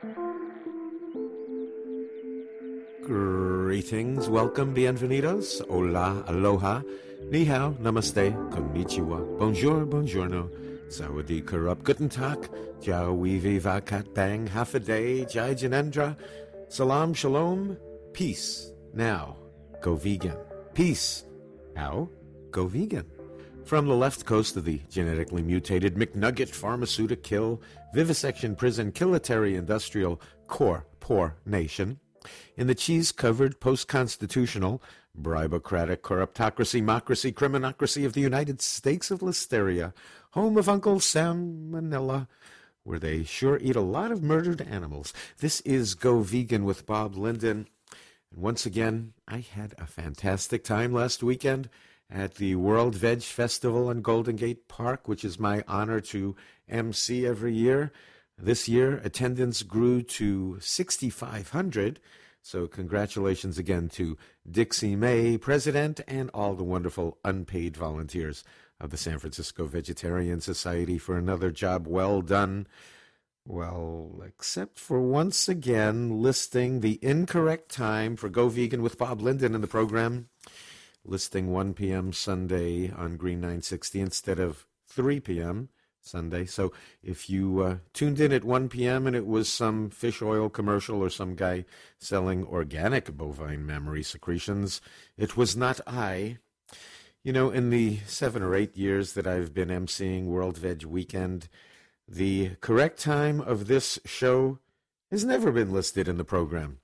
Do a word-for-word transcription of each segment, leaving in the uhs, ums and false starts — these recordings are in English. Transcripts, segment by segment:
Greetings, welcome, bienvenidos, hola, aloha, ni hao, namaste, konnichiwa, bonjour, buongiorno, sawadee karup, guten tag, jiao weevi vakat bang, half a day, jai janendra, salam shalom, peace. Now, go vegan. Peace. How? Go vegan. From the left coast of the genetically mutated McNugget pharmaceutical vivisection prison kilitary industrial core poor nation, in the cheese-covered post-constitutional bribocratic corruptocracy mocracy criminocracy of the United States of Listeria, home of Uncle Sam Manila, where they sure eat a lot of murdered animals. This is Go Vegan with Bob Linden. And once again, I had a fantastic time last weekend at the World Veg Festival in Golden Gate Park, which is my honor to emcee every year. This year, attendance grew to sixty-five hundred, so congratulations again to Dixie May, president, and all the wonderful unpaid volunteers of the San Francisco Vegetarian Society for another job well done. Well, except for once again listing the incorrect time for Go Vegan with Bob Linden in the program, listing one p.m. Sunday on Green nine sixty instead of three p.m. Sunday. So if you uh, tuned in at one p.m. and it was some fish oil commercial or some guy selling organic bovine mammary secretions, it was not I. You know, in the seven or eight years that I've been emceeing World Veg Weekend, the correct time of this show has never been listed in the program.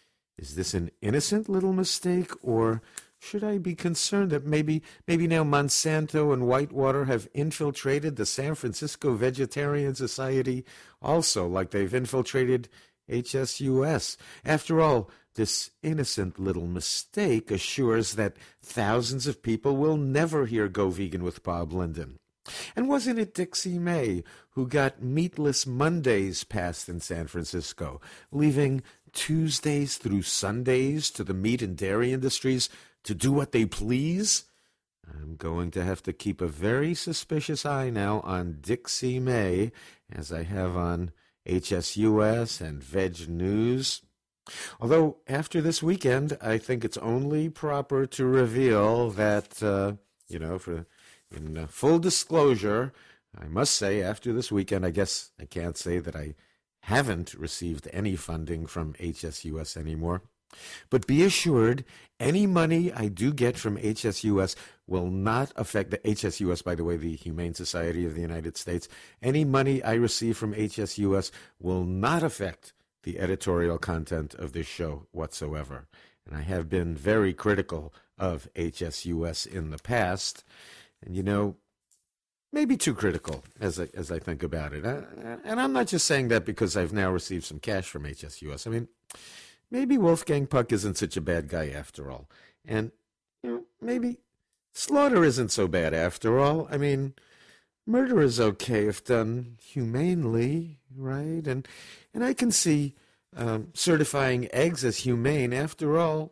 Is this an innocent little mistake, or should I be concerned that maybe maybe now Monsanto and Whitewater have infiltrated the San Francisco Vegetarian Society also, like they've infiltrated H S U S? After all, this innocent little mistake assures that thousands of people will never hear Go Vegan with Bob Linden. And wasn't it Dixie May who got meatless Mondays passed in San Francisco, leaving Tuesdays through Sundays to the meat and dairy industries to do what they please? I'm going to have to keep a very suspicious eye now on Dixie May, as I have on H S U S and Veg News. Although, after this weekend, I think it's only proper to reveal that, uh, you know, for in uh, full disclosure, I must say, after this weekend, I guess I can't say that I haven't received any funding from H S U S anymore. But be assured, any money I do get from H S U S will not affect the H S U S, by the way, the Humane Society of the United States. Any money I receive from H S U S will not affect the editorial content of this show whatsoever. And I have been very critical of H S U S in the past. And, you know, maybe too critical as I, as I think about it. I, and I'm not just saying that because I've now received some cash from H S U S. I mean, maybe Wolfgang Puck isn't such a bad guy after all. And, you know, maybe slaughter isn't so bad after all. I mean, murder is okay if done humanely, right? And and I can see um, certifying eggs as humane. After all,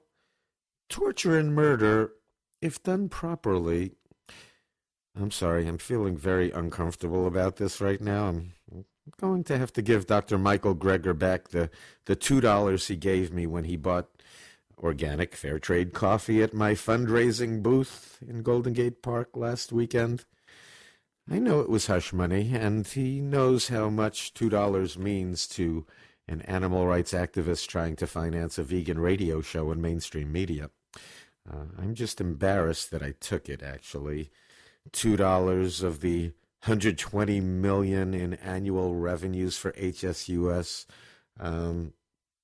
torture and murder, if done properly, I'm sorry, I'm feeling very uncomfortable about this right now. I'm going to have to give Doctor Michael Greger back the, the two dollars he gave me when he bought organic fair trade coffee at my fundraising booth in Golden Gate Park last weekend. I know it was hush money, and he knows how much two dollars means to an animal rights activist trying to finance a vegan radio show in mainstream media. Uh, I'm just embarrassed that I took it, actually. two dollars of the one hundred twenty million dollars in annual revenues for H S U S. Um,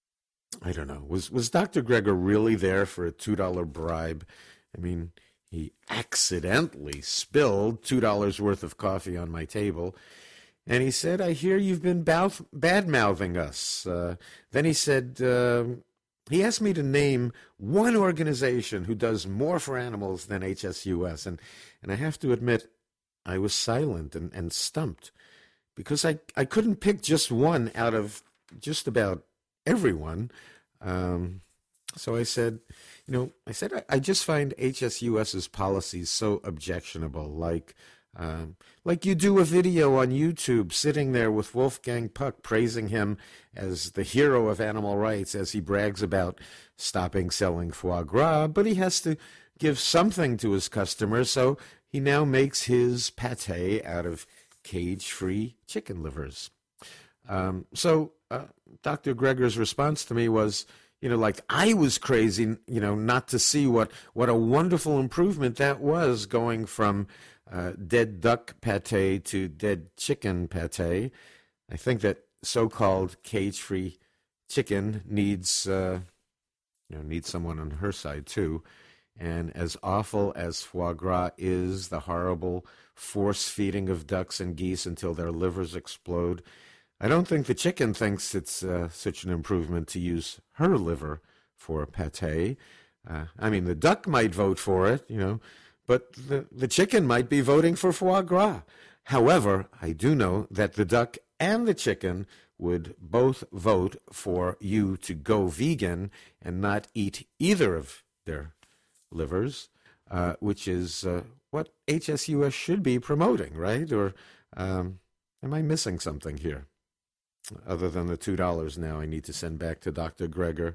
I don't know. Was was Doctor Greger really there for a two dollar bribe? I mean, he accidentally spilled two dollars worth of coffee on my table. And he said, I hear you've been bad- bad-mouthing us. Uh, then he said, uh, he asked me to name one organization who does more for animals than H S U S. And, and I have to admit, I was silent and, and stumped because I, I couldn't pick just one out of just about everyone. Um, so I said, you know, I said, I, I just find H S U S's policies so objectionable, like Um, like you do a video on YouTube sitting there with Wolfgang Puck praising him as the hero of animal rights as he brags about stopping selling foie gras, but he has to give something to his customers, so he now makes his pate out of cage-free chicken livers. Um, so uh, Doctor Greger's response to me was, you know, like I was crazy, you know, not to see what, what a wonderful improvement that was going from uh, dead duck pate to dead chicken pate. I think that so-called cage-free chicken needs, uh, you know, needs someone on her side too. And as awful as foie gras is, the horrible force feeding of ducks and geese until their livers explode, I don't think the chicken thinks it's uh, such an improvement to use her liver for pate. Uh, I mean, the duck might vote for it, you know, but the, the chicken might be voting for foie gras. However, I do know that the duck and the chicken would both vote for you to go vegan and not eat either of their livers, uh, which is uh, what H S U S should be promoting, right? Or um, am I missing something here? Other than the two dollars now I need to send back to Doctor Greger.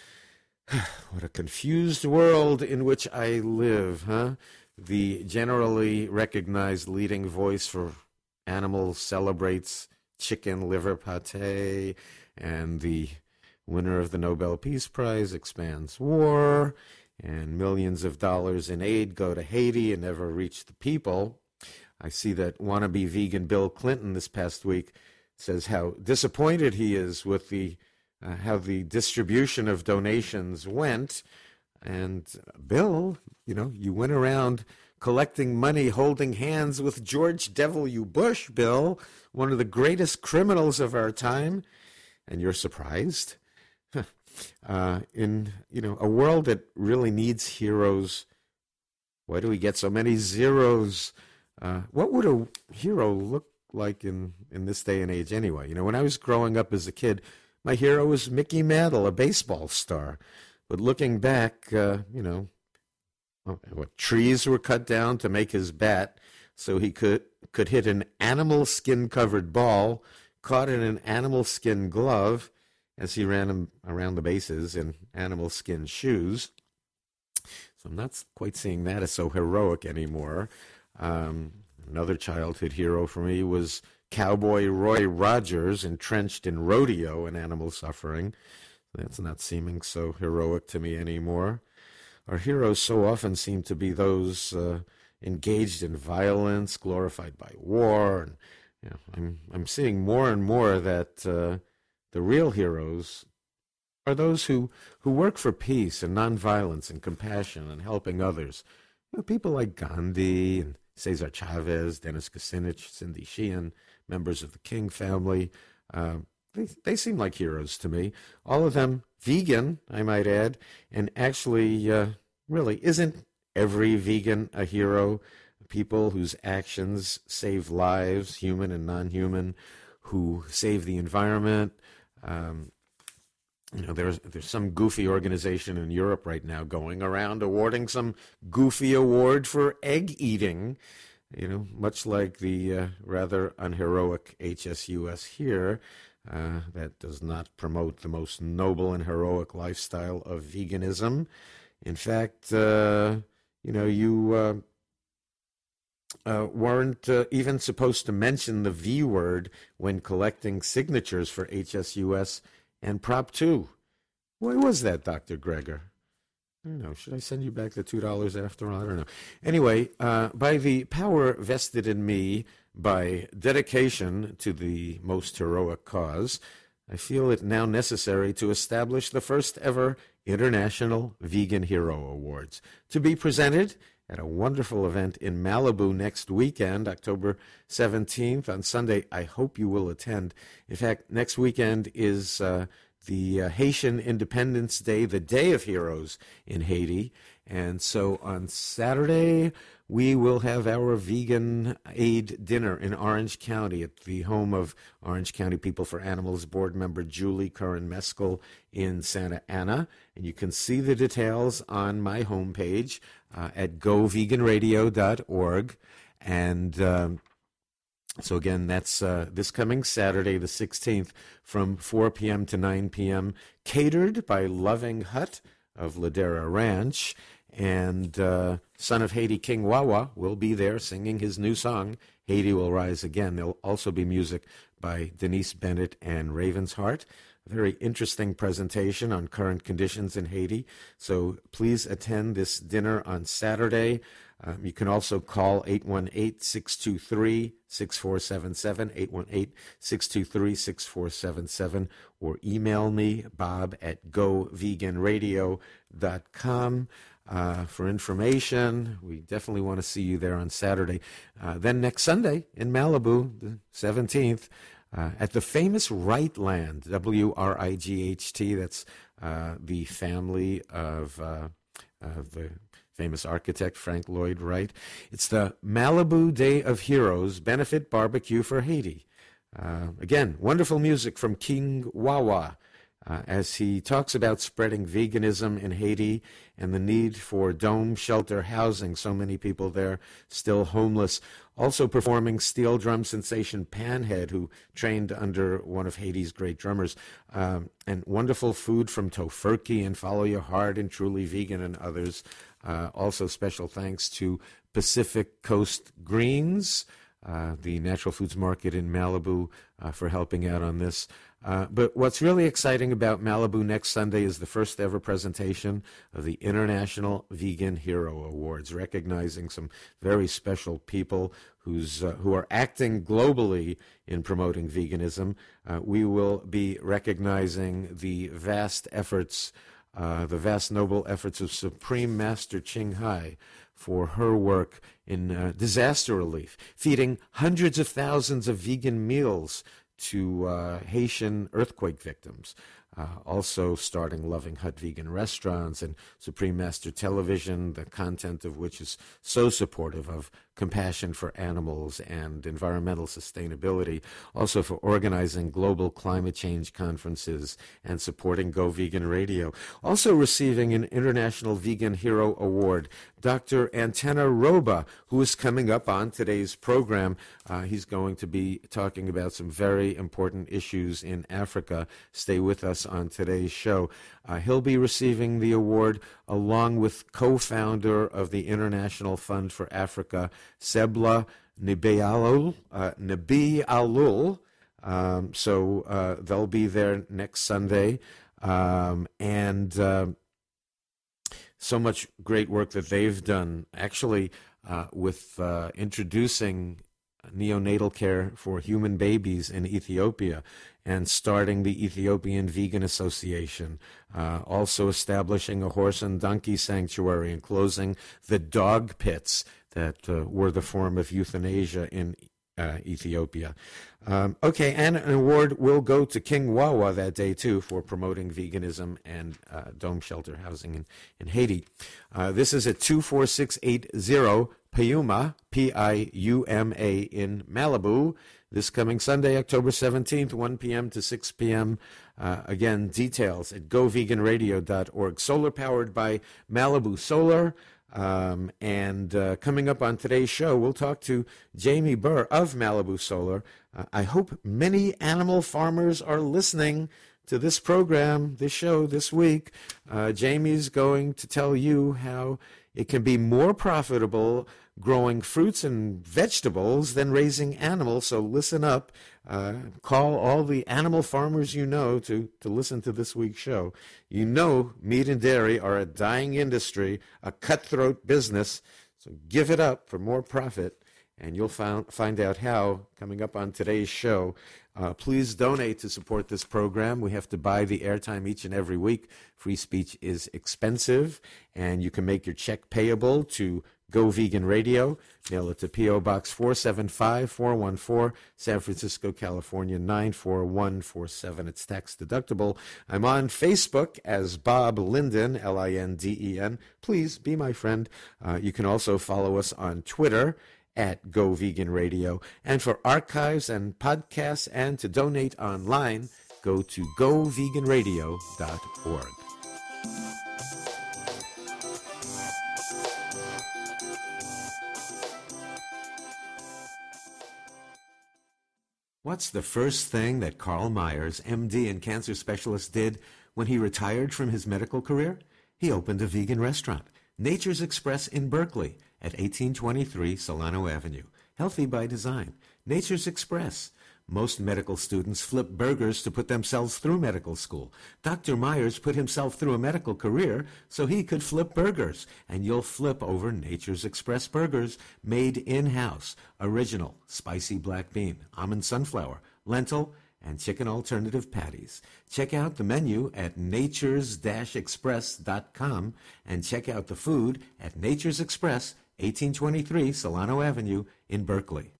What a confused world in which I live, huh? The generally recognized leading voice for animals celebrates chicken liver pate, and the winner of the Nobel Peace Prize expands war, and millions of dollars in aid go to Haiti and never reach the people. I see that wannabe vegan Bill Clinton this past week says how disappointed he is with the uh, how the distribution of donations went. And uh, Bill, you know, you went around collecting money, holding hands with George W. Bush, Bill, one of the greatest criminals of our time, and you're surprised? uh, in, you know, a world that really needs heroes, why do we get so many zeros? Uh, what would a hero look like in, in this day and age anyway? You know, when I was growing up as a kid, my hero was Mickey Mantle, a baseball star. But looking back, uh, you know, what trees were cut down to make his bat so he could, could hit an animal skin-covered ball caught in an animal skin glove as he ran him around the bases in animal skin shoes. So I'm not quite seeing that as so heroic anymore. Um, another childhood hero for me was Cowboy Roy Rogers, entrenched in rodeo and animal suffering. That's not seeming so heroic to me anymore. Our heroes so often seem to be those uh, engaged in violence, glorified by war. And, you know, I'm I'm seeing more and more that uh, the real heroes are those who, who work for peace and nonviolence and compassion and helping others. You know, people like Gandhi and Cesar Chavez, Dennis Kucinich, Cindy Sheehan, members of the King family. Uh, they, they seem like heroes to me. All of them vegan, I might add, and actually, uh, really, isn't every vegan a hero? People whose actions save lives, human and non-human, who save the environment. Um, you know, there's there's some goofy organization in Europe right now going around awarding some goofy award for egg eating. You know, much like the uh, rather unheroic H S U S here, uh, that does not promote the most noble and heroic lifestyle of veganism. In fact, uh, you know, you uh, uh, weren't uh, even supposed to mention the V word when collecting signatures for H S U S and Prop two. Why was that, Doctor Greger? I don't know. Should I send you back the two dollars after all? I don't know. Anyway, uh, by the power vested in me by dedication to the most heroic cause, I feel it now necessary to establish the first ever International Vegan Hero Awards, to be presented at a wonderful event in Malibu next weekend, October seventeenth. On Sunday, I hope you will attend. In fact, next weekend is uh, the uh, Haitian Independence Day, the Day of Heroes in Haiti. And so on Saturday, we will have our vegan aid dinner in Orange County at the home of Orange County People for Animals board member Julie Curran-Meskel in Santa Ana. And you can see the details on my homepage uh, at go vegan radio dot org. And um, so again, that's uh, this coming Saturday, the sixteenth, from four p.m. to nine p.m., catered by Loving Hut of Ladera Ranch. And uh, son of Haiti, King Wawa, will be there singing his new song, Haiti Will Rise Again. There'll also be music by Denise Bennett and Raven's Heart. A very interesting presentation on current conditions in Haiti. So please attend this dinner on Saturday. Um, you can also call eight one eight, six two three, six four seven seven, eight one eight, six two three, six four seven seven, or email me, bob at go vegan radio dot com. Uh, for information. We definitely want to see you there on Saturday. Uh, then next Sunday in Malibu, the seventeenth, uh, at the famous Wright Land, W R I G H T. That's uh, the family of, uh, of the famous architect Frank Lloyd Wright. It's the Malibu Day of Heroes Benefit Barbecue for Haiti. Uh, again, wonderful music from King Wawa, Uh, as he talks about spreading veganism in Haiti and the need for dome shelter housing. So many people there still homeless. Also performing steel drum sensation Panhead, who trained under one of Haiti's great drummers. Um, and wonderful food from Tofurkey and Follow Your Heart and Truly Vegan and others. Uh, also special thanks to Pacific Coast Greens, uh, the natural foods market in Malibu, uh, for helping out on this. Uh, but what's really exciting about Malibu next Sunday is the first ever presentation of the International Vegan Hero Awards, recognizing some very special people who's uh, who are acting globally in promoting veganism. Uh, we will be recognizing the vast efforts, uh, the vast noble efforts of Supreme Master Ching Hai for her work in uh, disaster relief, feeding hundreds of thousands of vegan meals to uh, Haitian earthquake victims, uh, also starting Loving Hut vegan restaurants and Supreme Master Television, the content of which is so supportive of compassion for animals and environmental sustainability, also for organizing global climate change conferences and supporting Go Vegan Radio. Also receiving an International Vegan Hero Award, Doctor Antenna Roba, who is coming up on today's program. Uh, he's going to be talking about some very important issues in Africa. Stay with us on today's show. Uh, he'll be receiving the award along with co-founder of the International Fund for Africa, Sebla Nabi uh, Nabi Alul. Um, so uh, they'll be there next Sunday. Um, and uh, so much great work that they've done, actually, uh, with uh, introducing neonatal care for human babies in Ethiopia and starting the Ethiopian Vegan Association, uh, also establishing a horse and donkey sanctuary and closing the dog pits that uh, were the form of euthanasia in uh, Ethiopia. Um, okay, and an award will go to King Wawa that day, too, for promoting veganism and uh, dome shelter housing in, in Haiti. Uh, this is at two four six eight zero Piuma, P I U M A, in Malibu, this coming Sunday, October seventeenth, one p.m. to six p.m. Uh, again, details at go vegan radio dot org. Solar powered by Malibu Solar. Um, and uh, coming up on today's show, we'll talk to Jamie Burr of Malibu Solar. Uh, I hope many animal farmers are listening to this program, this show this week. Uh, Jamie's going to tell you how it can be more profitable growing fruits and vegetables than raising animals. So listen up. Uh, call all the animal farmers you know to, to listen to this week's show. You know meat and dairy are a dying industry, a cutthroat business. So give it up for more profit, and you'll find, find out how coming up on today's show. Uh, please donate to support this program. We have to buy the airtime each and every week. Free speech is expensive, and you can make your check payable to Go Vegan Radio. Mail it to P O. Box four seven five, four one four, San Francisco, California, nine four one four seven. It's tax deductible. I'm on Facebook as Bob Linden, L I N D E N. Please be my friend. Uh, you can also follow us on Twitter at Go Vegan Radio. And for archives and podcasts and to donate online, go to go vegan radio dot org. What's the first thing that Carl Myers, M D and cancer specialist, did when he retired from his medical career? He opened a vegan restaurant, Nature's Express in Berkeley at eighteen twenty-three Solano Avenue. Healthy by design. Nature's Express. Most medical students flip burgers to put themselves through medical school. Doctor Myers put himself through a medical career so he could flip burgers. And you'll flip over Nature's Express burgers made in-house. Original, spicy black bean, almond sunflower, lentil, and chicken alternative patties. Check out the menu at natures express dot com and check out the food at Nature's Express, eighteen twenty-three Solano Avenue in Berkeley.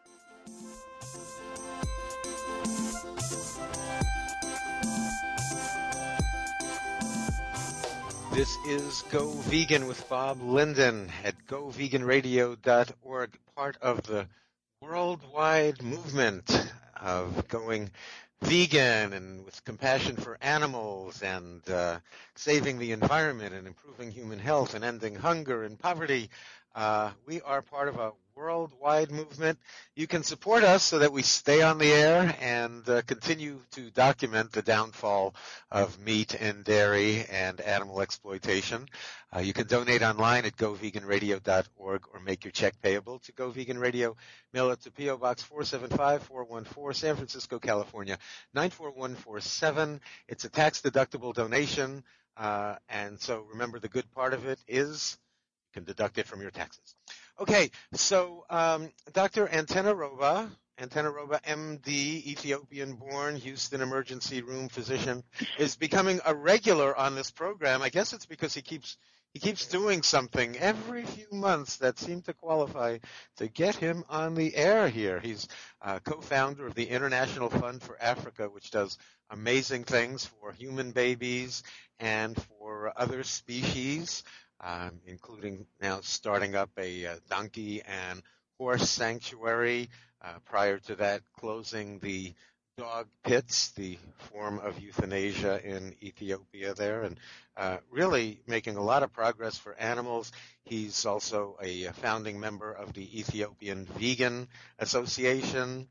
This is Go Vegan with Bob Linden at go vegan radio dot org, part of the worldwide movement of going vegan and with compassion for animals and uh, saving the environment and improving human health and ending hunger and poverty. Uh, we are part of a worldwide movement. You can support us so that we stay on the air and uh, continue to document the downfall of meat and dairy and animal exploitation. Uh, you can donate online at go vegan radio dot org or make your check payable to Go Vegan Radio. Mail it to P O. Box four seven five four one four, San Francisco, California, nine four one four seven. It's a tax-deductible donation, uh, and so remember the good part of it is you can deduct it from your taxes. Okay, so um, Doctor Antenaroba, Antenaroba, M D, Ethiopian-born, Houston emergency room physician, is becoming a regular on this program. I guess it's because he keeps he keeps doing something every few months that seemed to qualify to get him on the air here. He's uh, co-founder of the International Fund for Africa, which does amazing things for human babies and for other species. Um, including now starting up a uh, donkey and horse sanctuary. Uh, prior to that, closing the dog pits, the form of euthanasia in Ethiopia there, and uh, really making a lot of progress for animals. He's also a founding member of the Ethiopian Vegan Association,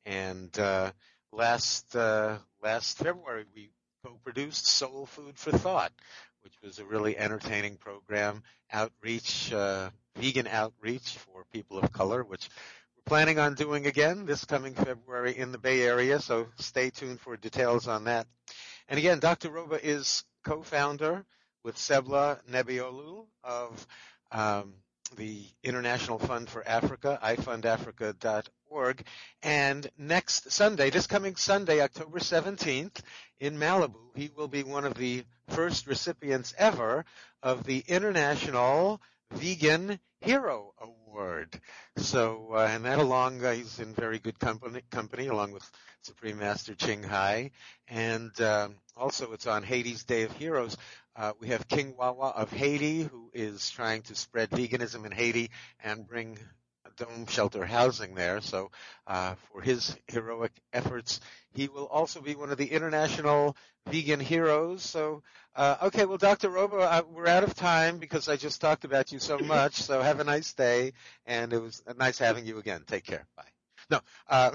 and uh, last uh, last February we co-produced Soul Food for Thought, which was a really entertaining program, outreach, uh, vegan outreach for people of color, which we're planning on doing again this coming February in the Bay Area, so stay tuned for details on that. And again, Doctor Roba is co-founder with Sebla Nebiolu of um, the International Fund for Africa, i fund africa dot org. And next Sunday, this coming Sunday, October seventeenth, in Malibu, he will be one of the first recipients ever of the International Vegan Hero Award. So, uh, and that along, uh, he's in very good company, company along with Supreme Master Ching Hai. And um, also it's on Haiti's Day of Heroes. Uh, we have King Wawa of Haiti, who is trying to spread veganism in Haiti and bring dome shelter housing there. So uh, for his heroic efforts, he will also be one of the international vegan heroes. So, uh, okay, well, Doctor Roba, uh, we're out of time because I just talked about you so much. So have a nice day, and it was nice having you again. Take care. Bye. No, uh,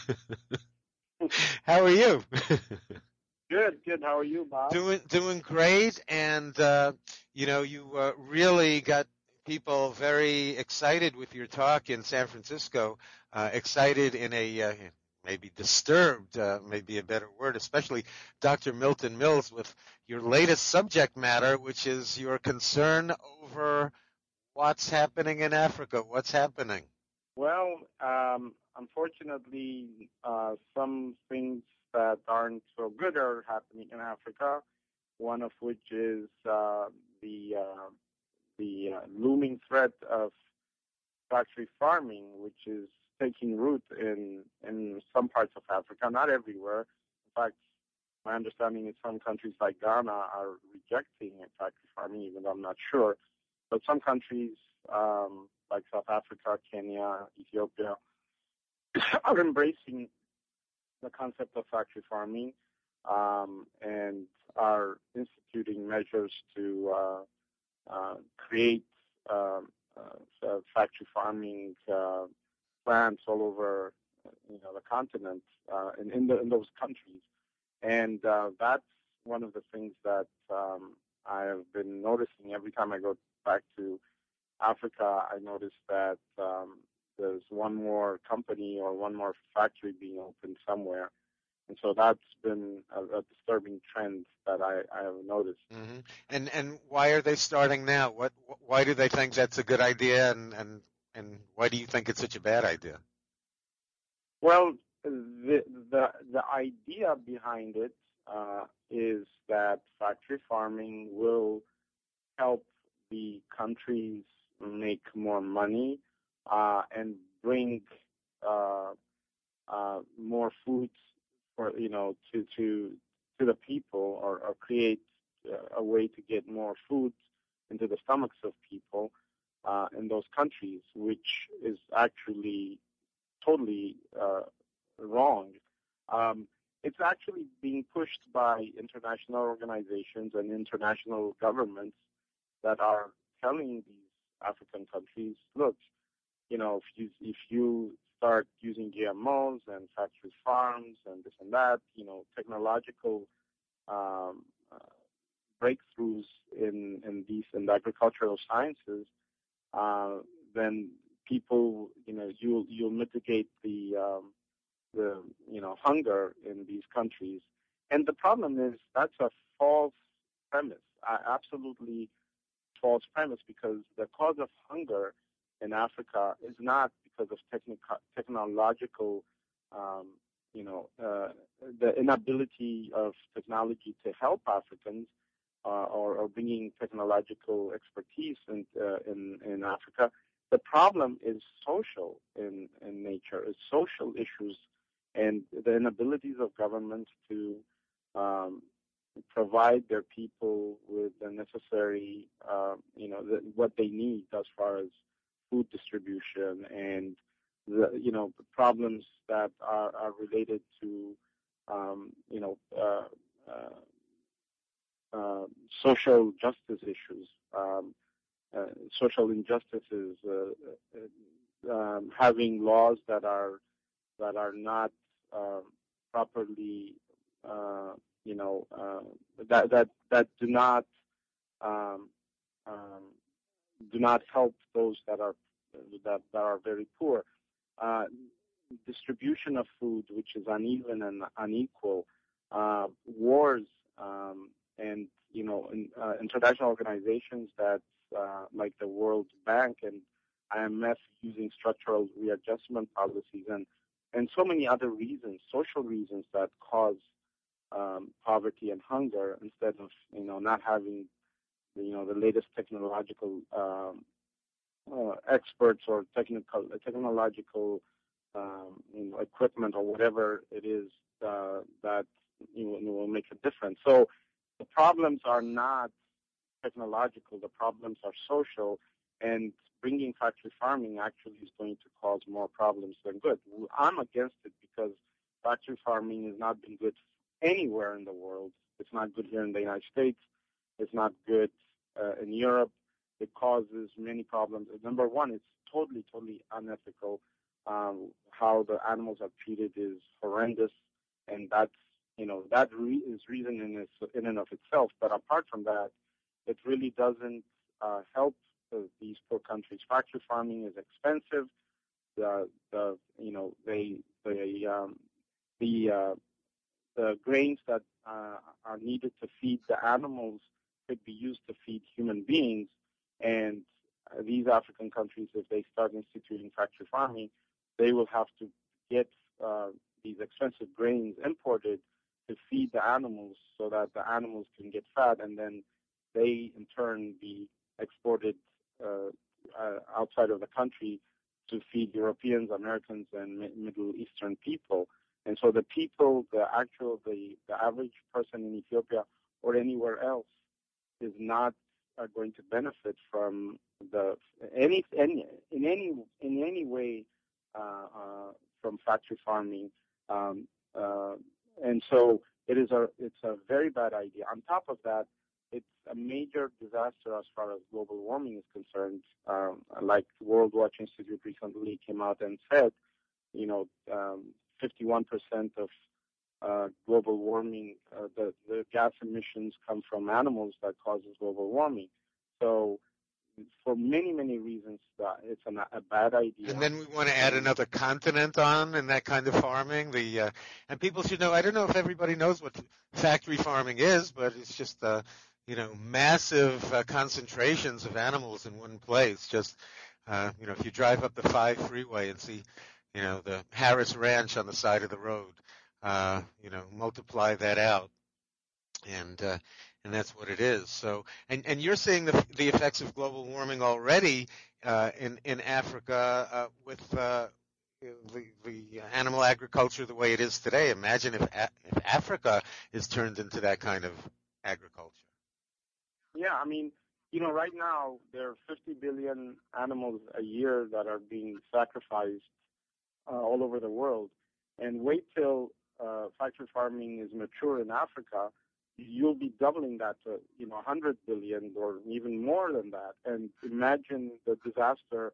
how are you? Good, good. How are you, Bob? Doing, doing great, and uh, you know, you uh, really got people very excited with your talk in San Francisco. Uh, excited in a uh, maybe disturbed, uh, maybe a better word, especially Doctor Milton Mills with your latest subject matter, which is your concern over what's happening in Africa. What's happening? Well, um, unfortunately, uh, some things that aren't so good are happening in Africa. One of which is uh, the uh, the uh, looming threat of factory farming, which is taking root in in some parts of Africa, not everywhere. In fact, my understanding is some countries like Ghana are rejecting factory farming, even though I'm not sure. But some countries um, like South Africa, Kenya, Ethiopia are embracing the concept of factory farming um, and are instituting measures to uh, uh, create uh, uh, factory farming uh, plants all over you know, the continent, uh, in in, the, in those countries, and uh, that's one of the things that um, I have been noticing every time I go back to Africa. I notice that um, there's one more company or one more factory being opened somewhere. And so that's been a, a disturbing trend that I, I have noticed. Mm-hmm. And and why are they starting now? What why do they think that's a good idea, and and and why do you think it's such a bad idea? Well, the the the idea behind it uh, is that factory farming will help the countries make more money uh, and bring uh, uh, more food for you know to to to the people, or, or create uh, a way to get more food into the stomachs of people uh, in those countries, which is actually totally uh, wrong. Um, it's actually being pushed by international organizations and international governments that are telling these African countries, look, you know, if you if you start using G M Os and factory farms and this and that, you know, technological um, uh, breakthroughs in in these in the agricultural sciences, uh, then people, you know, you'll you'll mitigate the um, the you know hunger in these countries. And the problem is that's a false premise. I absolutely false premise, because the cause of hunger in Africa is not because of technical, technological, um, you know, uh, the inability of technology to help Africans, uh, or, or bringing technological expertise in, uh, in in Africa. The problem is social in in nature. It's social issues and the inabilities of governments to um, provide their people with the necessary, uh, you know, the, what they need as far as food distribution, and the, you know, the problems that are, are related to, um, you know, uh, uh, uh, social justice issues, um, uh, social injustices, uh, uh, um, having laws that are that are not um, properly, uh, you know, uh, that that that do not um, um, do not help those that are that, that are very poor. Uh, distribution of food, which is uneven and unequal, uh, wars, um, and you know, in, uh, international organizations that uh, like the World Bank and I M F using structural readjustment policies, and and so many other reasons, social reasons that cause um, poverty and hunger, instead of you know not having you know the latest technological um, uh, experts or technical technological um, you know, equipment or whatever it is uh, that you know, will make a difference. So the problems are not technological; the problems are social, and bringing factory farming actually is going to cause more problems than good. I'm against it because factory farming has not been good anywhere in the world. It's not good here in the United States. It's not good uh, in Europe. It causes many problems. Number one, it's totally, totally unethical. Um, how the animals are treated is horrendous, and that's you know that re- is reason in, its, in and of itself. But apart from that, it really doesn't uh, help the, these poor countries. Factory farming is expensive. The the you know they the um, the uh, the grains that uh, are needed to feed the animals could be used to feed human beings. And uh, these African countries, if they start instituting factory farming, they will have to get uh, these expensive grains imported to feed the animals so that the animals can get fat, and then they in turn be exported uh, uh, outside of the country to feed Europeans, Americans, and Middle Eastern people. And so the people, the actual, the, the average person in Ethiopia or anywhere else is not uh, going to benefit from the any, any in any in any way uh, uh, from factory farming. Um, uh, and so it is a it's a very bad idea. On top of that, it's a major disaster as far as global warming is concerned. Um, like the World Watch Institute recently came out and said, you know, um, fifty-one percent of uh, global warming, uh, the, the gas emissions come from animals that causes global warming. So for many, many reasons, uh, it's an, a bad idea. And then we want to add another continent on in that kind of farming. The uh, and people should know. I don't know if everybody knows what factory farming is, but it's just uh, you know massive uh, concentrations of animals in one place. Just uh, you know, if you drive up the five freeway and see, you know, the Harris Ranch on the side of the road, uh, you know, multiply that out, and uh, and that's what it is. So, and and you're seeing the the effects of global warming already uh, in in Africa uh, with uh, the the animal agriculture the way it is today. Imagine if a- if Africa is turned into that kind of agriculture. Yeah, I mean, you know, right now there are fifty billion animals a year that are being sacrificed uh, all over the world, and wait till uh, factory farming is mature in Africa, you'll be doubling that to, you know, one hundred billion or even more than that. And imagine the disaster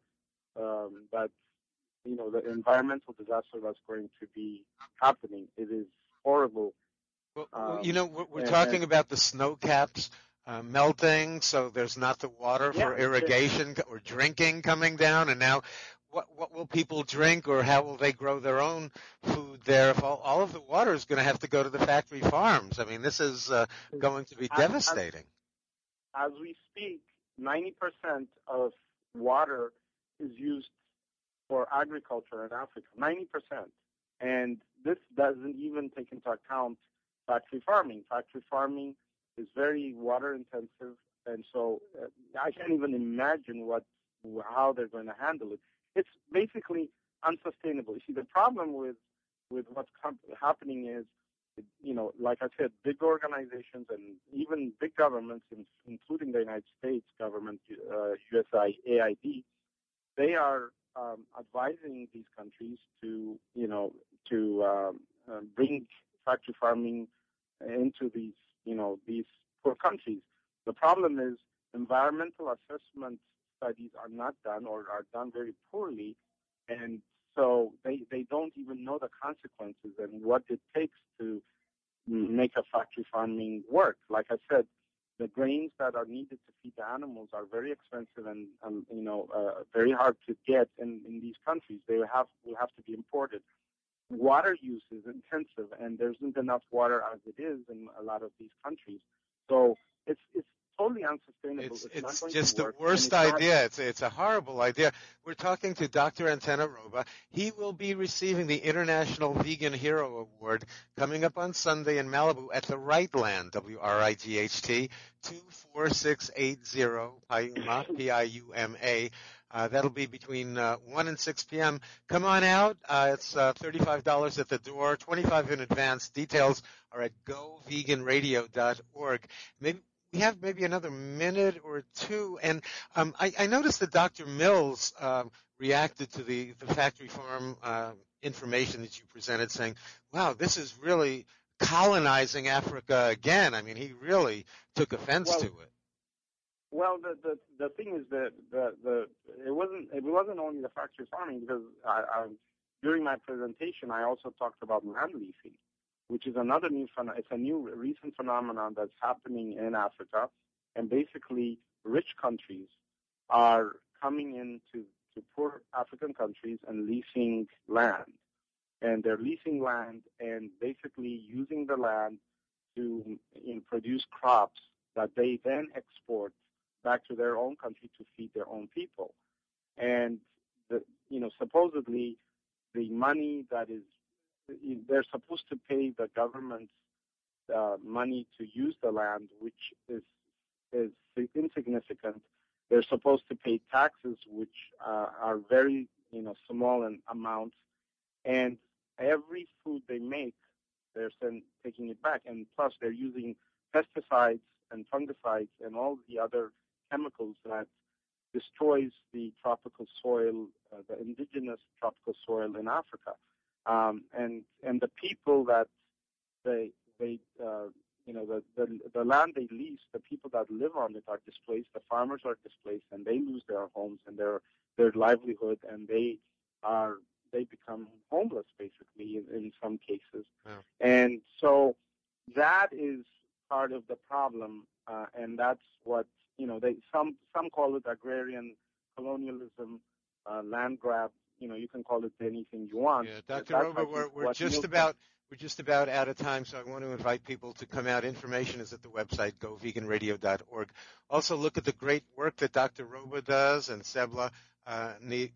um, that, you know, the environmental disaster that's going to be happening. It is horrible. Well, Um, you know, we're, we're and, talking and, about the snow caps uh, melting, so there's not the water yeah, for irrigation or drinking coming down, and now what what will people drink, or how will they grow their own food there if all, all of the water is going to have to go to the factory farms? I mean, this is uh, going to be as, devastating. As, as we speak, ninety percent of water is used for agriculture in Africa, ninety percent. And this doesn't even take into account factory farming. Factory farming is very water intensive, and so uh, I can't even imagine what how they're going to handle it. It's basically unsustainable. You see, the problem with with what's com- happening is, you know, like I said, big organizations and even big governments, including the United States government, uh, U S A I D, they are um, advising these countries to, you know, to um, uh, bring factory farming into these, you know, these poor countries. The problem is environmental assessment studies are not done or are done very poorly, and so they, they don't even know the consequences and what it takes to make a factory farming work. Like I said, the grains that are needed to feed the animals are very expensive and, um, you know, uh, very hard to get in, in these countries. They have will have to be imported. Water use is intensive, and there isn't enough water as it is in a lot of these countries. So it's it's totally unsustainable. It's, It's, it's not going just to the work. worst it's not, idea. It's, it's a horrible idea. We're talking to Doctor Antenna Roba. He will be receiving the International Vegan Hero Award coming up on Sunday in Malibu at the Right Land, W R I G H T, two four six eight zero, Piuma, P I U M A. Uh, that'll be between uh, one and six p.m. Come on out. Uh, it's uh, thirty-five dollars at the door, twenty-five dollars in advance. Details are at go vegan radio dot org. Maybe we have maybe another minute or two, and um, I, I noticed that Doctor Mills um, reacted to the, the factory farm uh, information that you presented, saying, wow, this is really colonizing Africa again. I mean, he really took offense well, to it. Well, the, the the thing is that the the it wasn't it wasn't only the factory farming, because I, I during my presentation I also talked about land leasing, which is another new phenom- it's a new recent phenomenon that's happening in Africa, and basically rich countries are coming into to poor African countries and leasing land, and they're leasing land and basically using the land to, you know, produce crops that they then export back to their own country to feed their own people. And, the, you know, supposedly the money that is, they're supposed to pay the government uh, money to use the land, which is, is insignificant. They're supposed to pay taxes, which uh, are very, you know, small in amounts. And every food they make, they're send, taking it back. And plus, they're using pesticides and fungicides and all the other chemicals that destroys the tropical soil, uh, the indigenous tropical soil in Africa. Um, and and the people that they they uh, you know the, the the land they lease, the people that live on it are displaced. The farmers are displaced, and they lose their homes and their their livelihood, and they are they become homeless, basically, in, in some cases. Wow. And so that is part of the problem, uh, and that's what, you know, they some some call it agrarian colonialism, uh, land grab. You know, you can call it anything you want. Yeah, Doctor That's, Roba, we're, we're what just Milton- about we're just about out of time, so I want to invite people to come out. Information is at the website go vegan radio dot org. Also, look at the great work that Doctor Roba does and Sebla uh,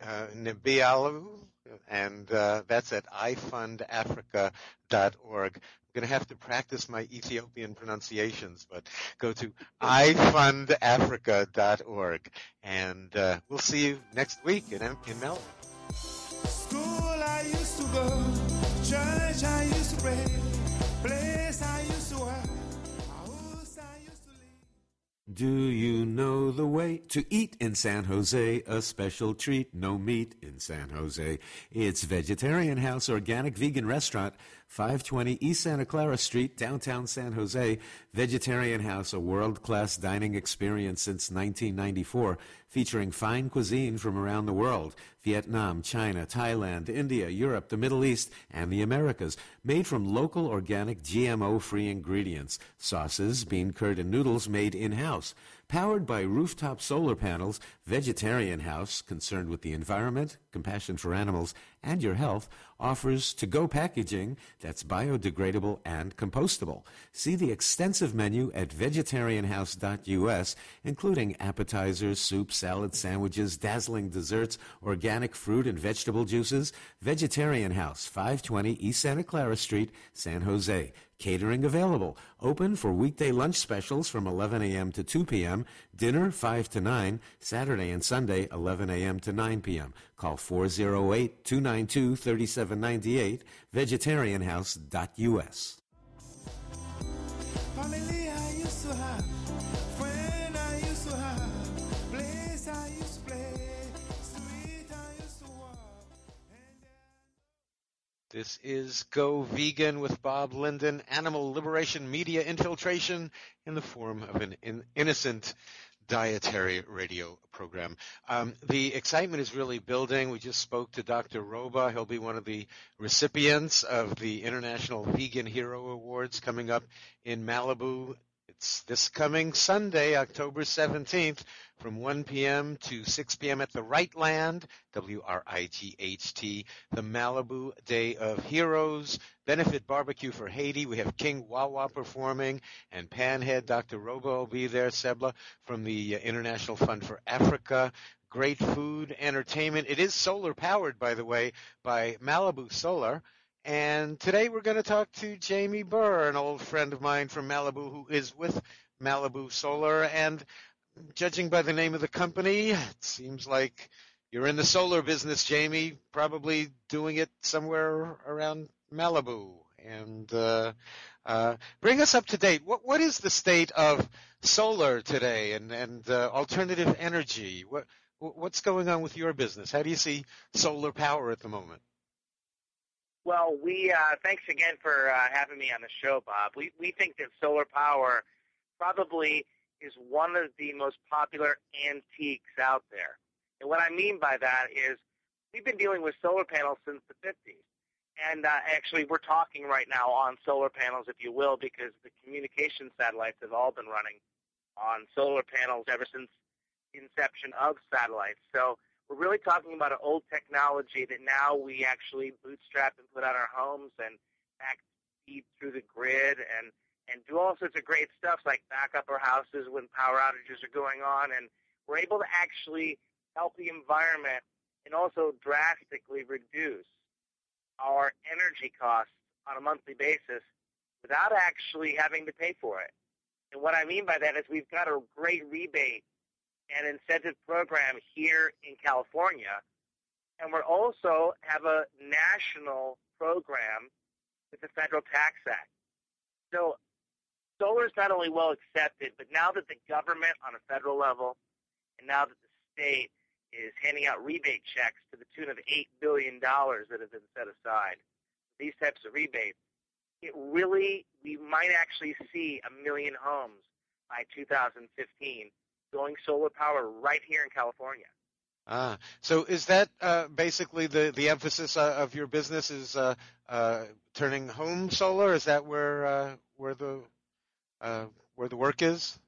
Nebialu, and uh, that's at i fund africa dot org. I'm going to have to practice my Ethiopian pronunciations, but go to i fund africa dot org, and uh, we'll see you next week in, in Melbourne. School I used to go, church I used to pray, place I used to work, house I used to live. Do you know the way to eat in San Jose? A special treat, no meat in San Jose. It's Vegetarian House Organic Vegan Restaurant, five twenty East Santa Clara Street, downtown San Jose. Vegetarian House, a world-class dining experience since nineteen ninety-four, featuring fine cuisine from around the world: Vietnam, China, Thailand, India, Europe, the Middle East, and the Americas, made from local, organic, G M O-free ingredients. Sauces, bean curd, and noodles made in-house. Powered by rooftop solar panels, Vegetarian House, concerned with the environment, compassion for animals, and your health, offers to-go packaging that's biodegradable and compostable. See the extensive menu at vegetarian house dot U S, including appetizers, soups, salads, sandwiches, dazzling desserts, organic fruit and vegetable juices. Vegetarian House, five twenty East Santa Clara Street, San Jose. Catering available. Open for weekday lunch specials from eleven a.m. to two p.m., dinner five to nine, Saturday and Sunday eleven a.m. to nine p.m. Call four oh eight, two nine two, three seven nine eight, vegetarian house dot U S. Family I used to have, friend I used to have, place I used to play, street I used to walk. And This is Go Vegan with Bob Linden, animal liberation media infiltration in the form of an in- innocent dietary radio program. Um, the excitement is really building. We just spoke to Doctor Roba. He'll be one of the recipients of the International Vegan Hero Awards coming up in Malibu. It's this coming Sunday, October seventeenth, from one p.m. to six p.m. at the Right Land, W R I G H T, the Malibu Day of Heroes, benefit barbecue for Haiti. We have King Wawa performing, and Panhead, Doctor Robo will be there, Sebla from the International Fund for Africa. Great food, entertainment. It is solar powered, by the way, by Malibu Solar. And today we're going to talk to Jamie Burr, an old friend of mine from Malibu who is with Malibu Solar. And judging by the name of the company, it seems like you're in the solar business, Jamie, probably doing it somewhere around Malibu. And uh, uh, bring us up to date. What What is the state of solar today and, and uh, alternative energy? What What's going on with your business? How do you see solar power at the moment? Well, we uh, thanks again for uh, having me on the show, Bob. We we think that solar power probably is one of the most popular antiques out there. And what I mean by that is we've been dealing with solar panels since the fifties. And uh, actually we're talking right now on solar panels, if you will, because the communication satellites have all been running on solar panels ever since the inception of satellites. So we're really talking about an old technology that now we actually bootstrap and put on our homes and back feed through the grid and, and do all sorts of great stuff like back up our houses when power outages are going on. And we're able to actually help the environment and also drastically reduce our energy costs on a monthly basis without actually having to pay for it. And what I mean by that is we've got a great rebate and incentive program here in California, and we also have a national program with the Federal Tax Act. So solar is not only well accepted, but now that the government on a federal level and now that the state is handing out rebate checks to the tune of eight billion dollars that have been set aside, these types of rebates, it really, we might actually see a million homes by two thousand fifteen going solar power right here in California. Ah, so is that uh, basically the, the emphasis uh, of your business is uh, uh, turning home solar? Is that where uh, where the uh, where the work is?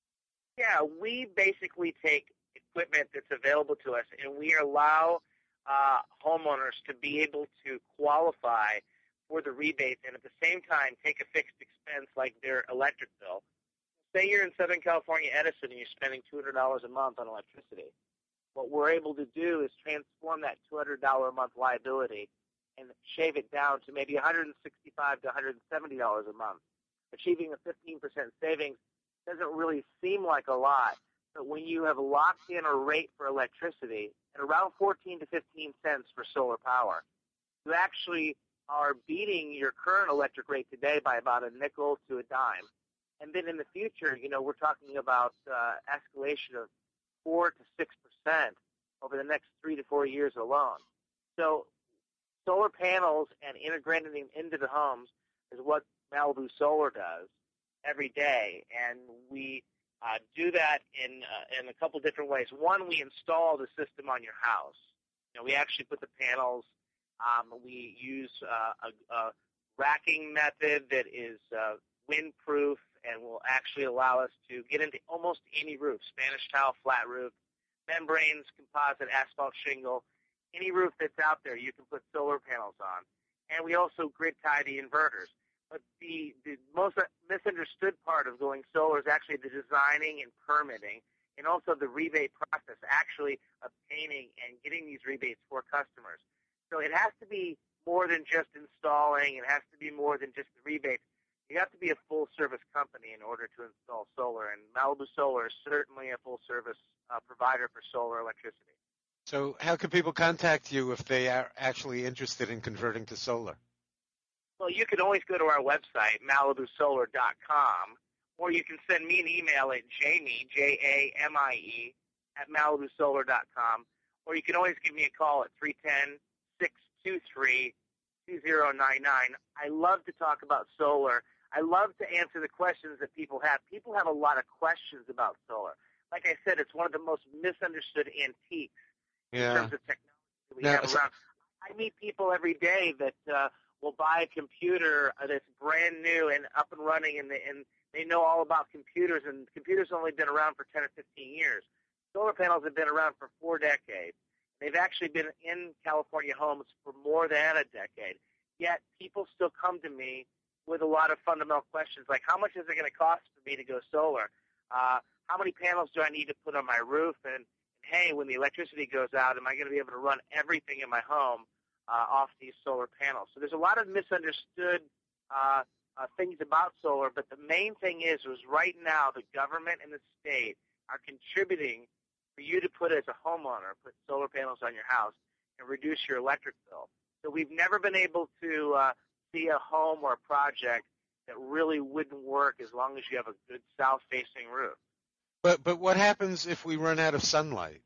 Yeah, we basically take equipment that's available to us, and we allow uh, homeowners to be able to qualify for the rebates and at the same time take a fixed expense like their electric bill. Say you're in Southern California, Edison, and you're spending two hundred dollars a month on electricity. What we're able to do is transform that two hundred dollars a month liability and shave it down to maybe one hundred sixty-five dollars to one hundred seventy dollars a month. Achieving a fifteen percent savings doesn't really seem like a lot, but when you have locked in a rate for electricity at around fourteen to fifteen cents for solar power, you actually are beating your current electric rate today by about a nickel to a dime. And then in the future, you know, we're talking about uh, escalation of four to six percent over the next three to four years alone. So solar panels and integrating them into the homes is what Malibu Solar does every day, and we uh, do that in uh, in a couple different ways. One, we install the system on your house. You know, we actually put the panels. Um, we use uh, a, a racking method that is uh, windproof and will actually allow us to get into almost any roof: Spanish tile, flat roof, membranes, composite, asphalt shingle, any roof that's out there. You can put solar panels on, and we also grid tie the inverters. But the, the most misunderstood part of going solar is actually the designing and permitting, and also the rebate process, actually obtaining and getting these rebates for customers. So it has to be more than just installing. It has to be more than just the rebates. You have to be a full-service company in order to install solar, and Malibu Solar is certainly a full-service uh, provider for solar electricity. So how can people contact you if they are actually interested in converting to solar? Well, you can always go to our website, malibu solar dot com, or you can send me an email at jamie, J A M I E, at malibu solar dot com, or you can always give me a call at three one zero, six two three, two zero nine nine. I love to talk about solar. I love to answer the questions that people have. People have a lot of questions about solar. Like I said, it's one of the most misunderstood antiques Yeah. in terms of technology that we Now, have so- around. I meet people every day that uh, will buy a computer that's brand new and up and running, and they, and they know all about computers, and computers have only been around for ten or fifteen years. Solar panels have been around for four decades. They've actually been in California homes for more than a decade. Yet people still come to me with a lot of fundamental questions like, how much is it going to cost for me to go solar? Uh, how many panels do I need to put on my roof? And, and hey, when the electricity goes out, am I going to be able to run everything in my home uh, off these solar panels? So there's a lot of misunderstood uh, uh, things about solar, but the main thing is, is right now the government and the state are contributing for you to put as a homeowner, put solar panels on your house and reduce your electric bill. So we've never been able to uh, see a home or a project that really wouldn't work as long as you have a good south-facing roof. But but what happens if we run out of sunlight?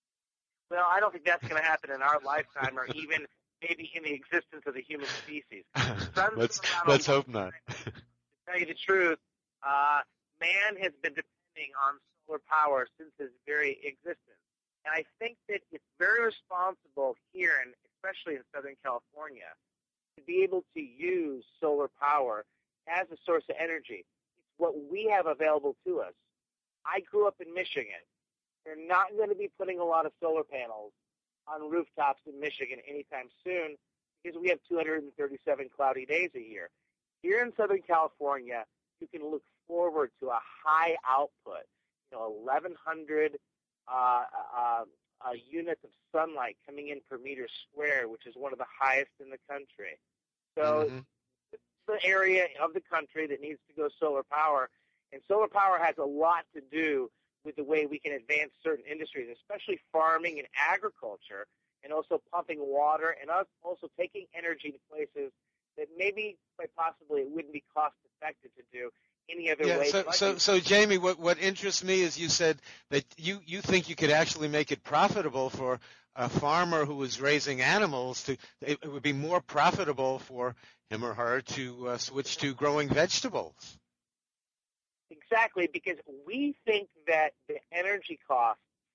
Well, I don't think that's going to happen in our lifetime or even maybe in the existence of the human species. Sun's let's been around a let's long hope not. time. To tell you the truth, uh, man has been depending on solar power since his very existence. And I think that it's very responsible here, and especially in Southern California, to be able to use solar power as a source of energy. It's what we have available to us. I grew up in Michigan. They're not going to be putting a lot of solar panels on rooftops in Michigan anytime soon because we have two hundred thirty-seven cloudy days a year. Here in Southern California, you can look forward to a high output, you know, eleven hundred uh, uh, uh, units of sunlight coming in per meter square, which is one of the highest in the country. So Mhm. it's the area of the country that needs to go solar power, and solar power has a lot to do with the way we can advance certain industries, especially farming and agriculture, and also pumping water, and us also taking energy to places that maybe, quite possibly, it wouldn't be cost-effective to do any other Yeah, way. so, I so, think- so, Jamie, what, what interests me is you said that you, you think you could actually make it profitable for a farmer who is raising animals to, it, it would be more profitable for him or her to uh, switch to growing vegetables. Exactly, because we think that the energy costs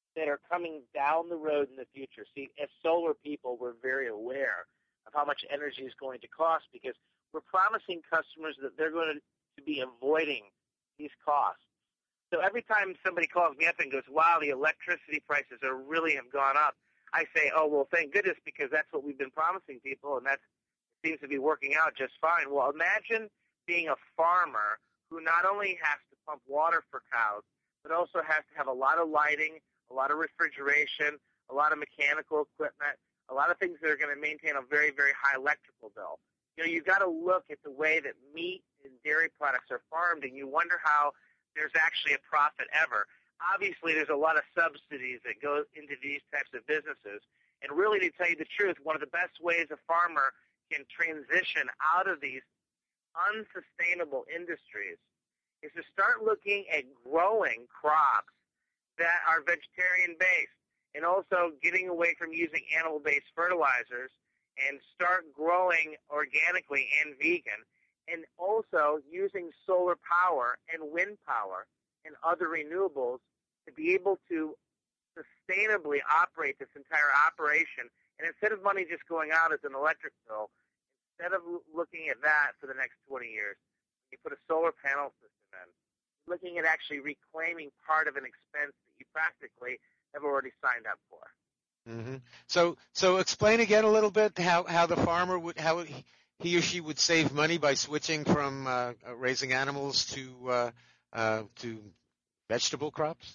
that are coming down the road in the future. See, as solar people, we're very aware of how much energy is going to cost because we're promising customers that they're going to be avoiding these costs. So every time somebody calls me up and goes, wow, the electricity prices are really have gone up, I say, oh, well, thank goodness, because that's what we've been promising people, and that seems to be working out just fine. Well, imagine being a farmer who not only has to pump water for cows, but also has to have a lot of lighting, a lot of refrigeration, a lot of mechanical equipment, a lot of things that are going to maintain a very, very high electrical bill. You know, you've got to look at the way that meat and dairy products are farmed, and you wonder how there's actually a profit ever. Obviously, there's a lot of subsidies that go into these types of businesses. And really, to tell you the truth, one of the best ways a farmer can transition out of these unsustainable industries is to start looking at growing crops that are vegetarian-based and also getting away from using animal-based fertilizers and start growing organically and vegan, and also using solar power and wind power and other renewables to be able to sustainably operate this entire operation. And instead of money just going out as an electric bill, instead of looking at that for the next twenty years, you put a solar panel system in, looking at actually reclaiming part of an expense that you practically have already signed up for. Mm-hmm. So, so explain again a little bit how, how the farmer would, how he, he or she would save money by switching from uh, raising animals to uh, uh, to vegetable crops.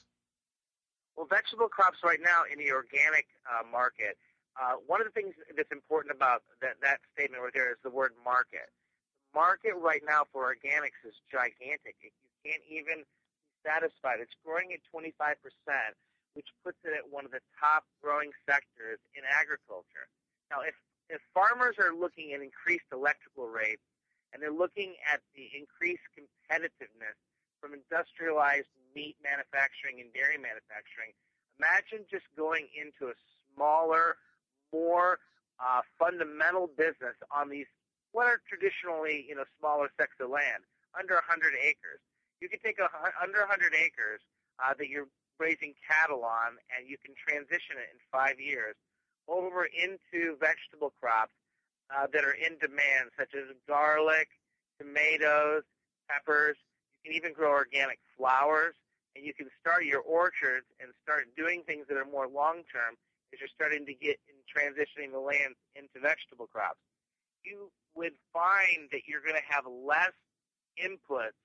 Well, vegetable crops right now in the organic uh, market, uh, one of the things that's important about that, that statement right there is the word market. The market right now for organics is gigantic. You can't even be satisfied. It's growing at twenty-five percent, which puts it at one of the top growing sectors in agriculture. Now, if, if farmers are looking at increased electrical rates and they're looking at the increased competitiveness from industrialized meat manufacturing and dairy manufacturing, imagine just going into a smaller, more uh, fundamental business on these, what are traditionally, you know, smaller sects of land, under one hundred acres. You can take a, under one hundred acres uh, that you're raising cattle on, and you can transition it in five years over into vegetable crops uh, that are in demand, such as garlic, tomatoes, peppers. You can even grow organic flowers, and you can start your orchards and start doing things that are more long-term as you're starting to get in transitioning the land into vegetable crops. You would find that you're going to have less inputs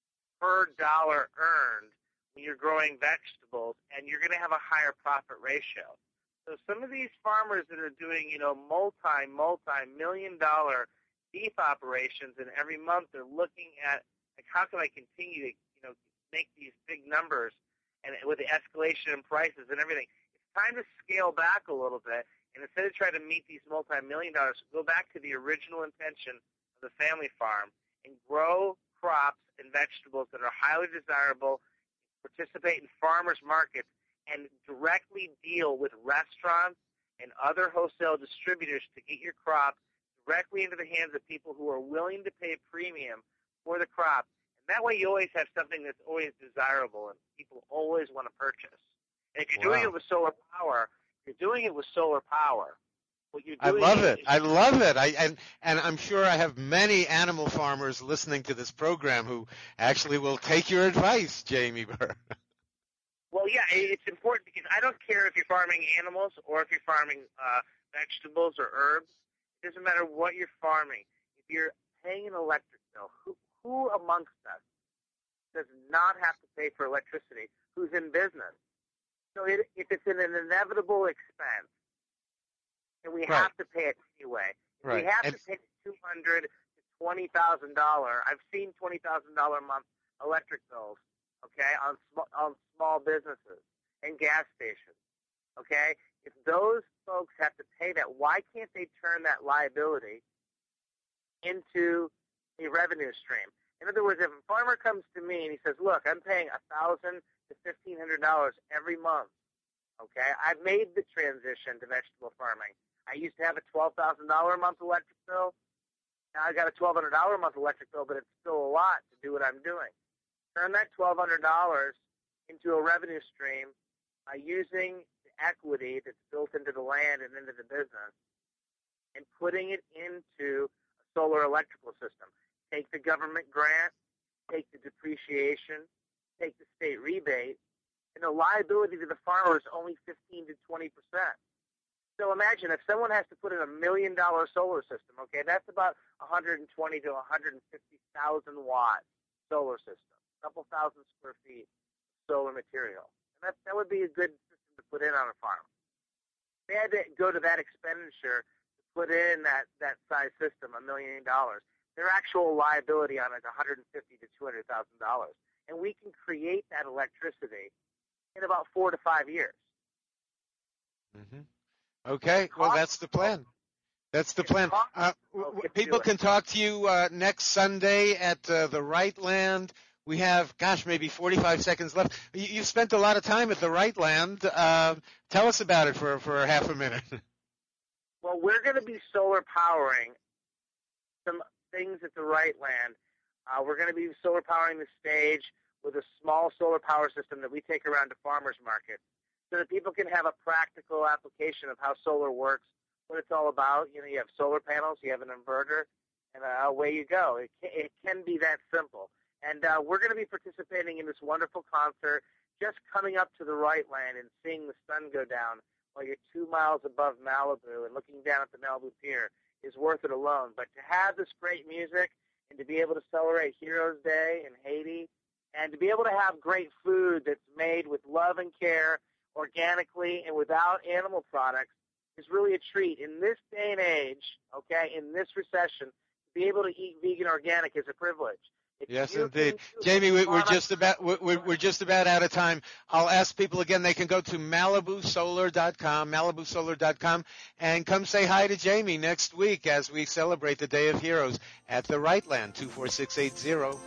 per dollar earned when you're growing vegetables, and you're going to have a higher profit ratio. So some of these farmers that are doing, you know, multi, multi-million dollar beef operations, and every month they're looking at, like, how can I continue to, you know, make these big numbers, and with the escalation in prices and everything, it's time to scale back a little bit, and instead of trying to meet these multi-million dollars, go back to the original intention of the family farm and grow crops and vegetables that are highly desirable, participate in farmers markets, and directly deal with restaurants and other wholesale distributors to get your crop directly into the hands of people who are willing to pay a premium for the crop. And that way you always have something that's always desirable and people always want to purchase. And if you're Wow. doing it with solar power, you're doing it with solar power. What you're I doing love is, it. I love it. I and and I'm sure I have many animal farmers listening to this program who actually will take your advice, Jamie Burr. Well, yeah, it's important because I don't care if you're farming animals or if you're farming uh, vegetables or herbs. It doesn't matter what you're farming. If you're paying an electric bill, who, who amongst us does not have to pay for electricity who's in business? So it, if it's an inevitable expense, and we Right. have to pay it anyway, if Right. we have And- to pay two hundred dollars to twenty thousand dollars. I've seen twenty thousand dollars a month electric bills, okay, on, sm- on small businesses and gas stations, okay? If those folks have to pay that, why can't they turn that liability into a revenue stream? In other words, if a farmer comes to me and he says, look, I'm paying one thousand dollars to fifteen hundred dollars every month, okay? I've made the transition to vegetable farming. I used to have a twelve thousand dollars a month electric bill. Now I got a twelve hundred dollars a month electric bill, but it's still a lot to do what I'm doing. Turn that twelve hundred dollars into a revenue stream by using the equity that's built into the land and into the business and putting it into a solar electrical system. Take the government grant, take the depreciation, take the state rebate, and the liability to the farmer is only fifteen to twenty percent. So imagine if someone has to put in a million dollar solar system, okay, that's about one hundred twenty to one hundred fifty thousand watt solar system, a couple thousand square feet of solar material. And that, that would be a good system to put in on a farm. They had to go to that expenditure to put in that, that size system, a million dollars. Their actual liability on it is one hundred fifty to two hundred thousand dollars. And we can create that electricity in about four to five years. Mm-hmm. Okay, well, that's the plan. That's the plan. Uh, people can talk to you uh, next Sunday at uh, the Right Land. We have, gosh, maybe forty-five seconds left. You, you've spent a lot of time at the Right Land. Uh, tell us about it for, for half a minute. Well, we're going to be solar powering some things at the Right Land. Uh, we're going to be solar powering the stage with a small solar power system that we take around to farmers markets so that people can have a practical application of how solar works, what it's all about. You know, you have solar panels, you have an inverter, and uh, away you go. It can, it can be that simple. And uh, we're going to be participating in this wonderful concert, just coming up to the Right Land and seeing the sun go down while you're two miles above Malibu and looking down at the Malibu Pier is worth it alone. But to have this great music and to be able to celebrate Heroes Day in Haiti and to be able to have great food that's made with love and care, organically and without animal products, is really a treat. In this day and age, okay, in this recession, to be able to eat vegan organic is a privilege. If yes, indeed. Jamie, we, we're just about we're, we're just about out of time. I'll ask people again. They can go to Malibu Solar dot com, Malibu Solar dot com, and come say hi to Jamie next week as we celebrate the Day of Heroes at the Right Land, two four six eight zero.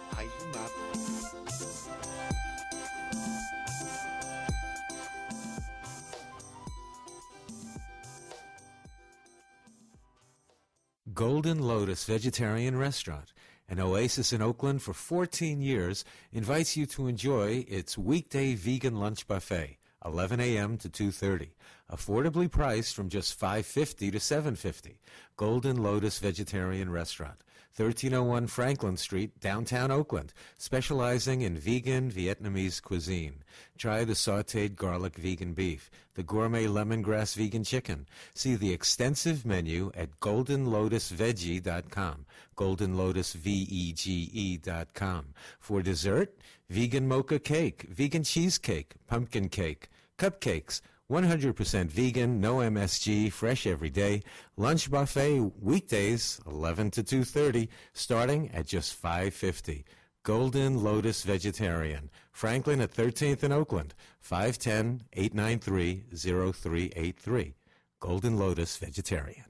Golden Lotus Vegetarian Restaurant, an oasis in Oakland for fourteen years, invites you to enjoy its weekday vegan lunch buffet, eleven a.m. to two thirty, affordably priced from just five fifty to seven fifty. Golden Lotus Vegetarian Restaurant, thirteen oh one Franklin Street, downtown Oakland, specializing in vegan Vietnamese cuisine. Try the sautéed garlic vegan beef, the gourmet lemongrass vegan chicken. See the extensive menu at golden lotus veggie dot com, golden lotus vege dot com. For dessert, vegan mocha cake, vegan cheesecake, pumpkin cake, cupcakes, one hundred percent vegan, no M S G, fresh every day. Lunch buffet weekdays, eleven to two thirty, starting at just five fifty. Golden Lotus Vegetarian, Franklin at thirteenth in Oakland, five one zero, eight nine three, zero three eight three. Golden Lotus Vegetarian.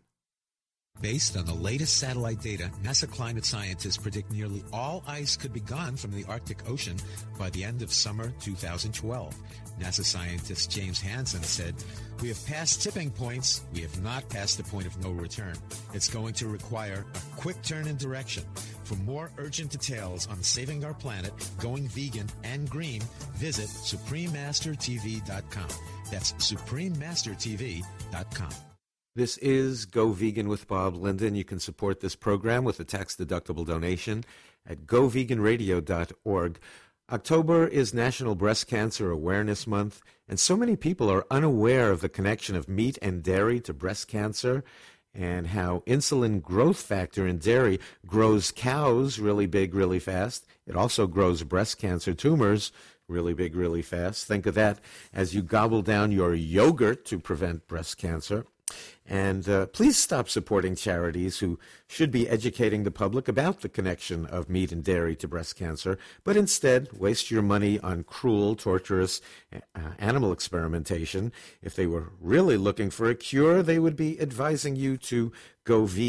Based on the latest satellite data, NASA climate scientists predict nearly all ice could be gone from the Arctic Ocean by the end of summer two thousand twelve. NASA scientist James Hansen said, "We have passed tipping points. We have not passed the point of no return. It's going to require a quick turn in direction." For more urgent details on saving our planet, going vegan and green, visit supreme master t v dot com. That's supreme master t v dot com. This is Go Vegan with Bob Linden. You can support this program with a tax-deductible donation at go vegan radio dot org. October is National Breast Cancer Awareness Month, and so many people are unaware of the connection of meat and dairy to breast cancer and how insulin growth factor in dairy grows cows really big, really fast. It also grows breast cancer tumors really big, really fast. Think of that as you gobble down your yogurt to prevent breast cancer. And uh, please stop supporting charities who should be educating the public about the connection of meat and dairy to breast cancer, but instead waste your money on cruel, torturous uh, animal experimentation. If they were really looking for a cure, they would be advising you to go vegan.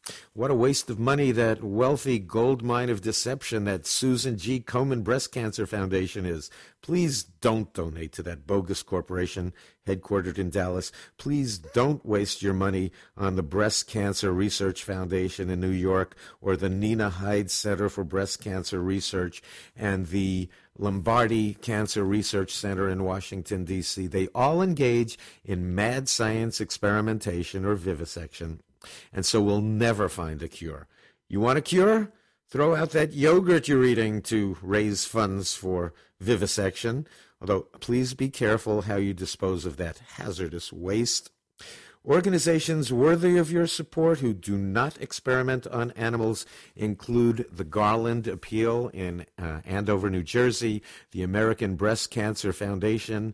What a waste of money that wealthy gold mine of deception that Susan G. Komen Breast Cancer Foundation is. Please don't donate to that bogus corporation headquartered in Dallas. Please don't waste your money on the Breast Cancer Research Foundation in New York or the Nina Hyde Center for Breast Cancer Research and the Lombardi Cancer Research Center in Washington, D C They all engage in mad science experimentation or vivisection, and so we'll never find a cure. You want a cure? Throw out that yogurt you're eating to raise funds for vivisection, although please be careful how you dispose of that hazardous waste. Organizations worthy of your support who do not experiment on animals include the Garland Appeal in uh, Andover, New Jersey, the American Breast Cancer Foundation